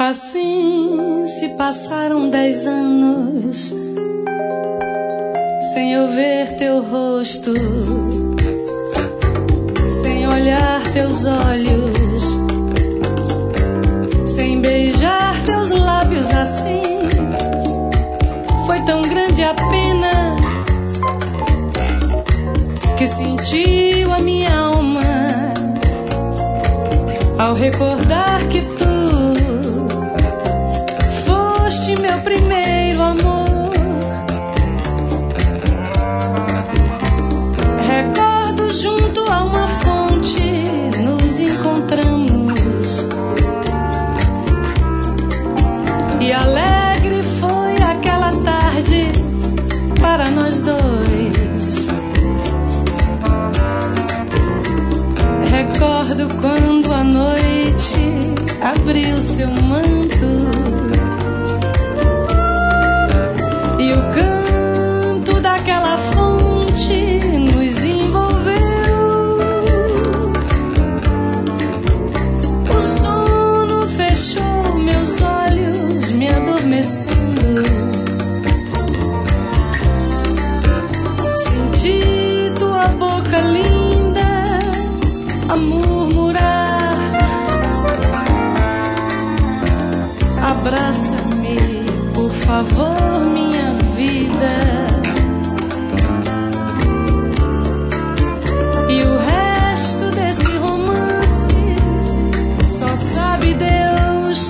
Assim se passaram 10 anos sem eu ver teu rosto, sem olhar teus olhos, sem beijar teus lábios assim. Foi tão grande a pena que sentiu a minha alma ao recordar que tu foste meu primeiro amor. Recordo junto a uma fonte nos encontramos e alegre foi aquela tarde para nós dois. Recordo quando a noite abriu seu manto e o canto daquela fonte nos envolveu. O sono fechou meus olhos, me adormecendo. Senti tua boca linda a murmurar: abraça-me, por favor, minha vida. E o resto desse romance só sabe Deus.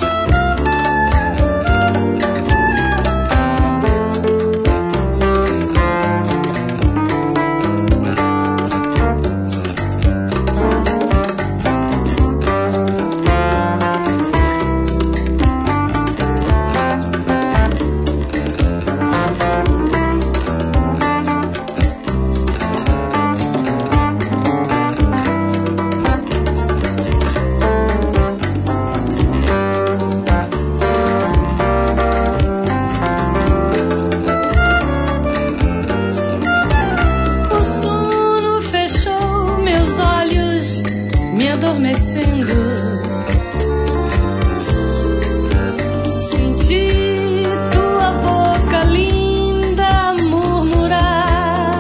Senti tua boca linda murmurar: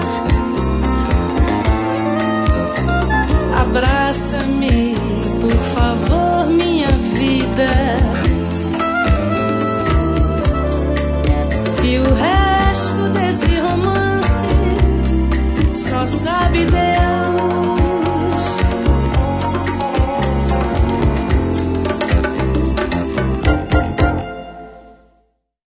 abraça-me, por favor, minha vida.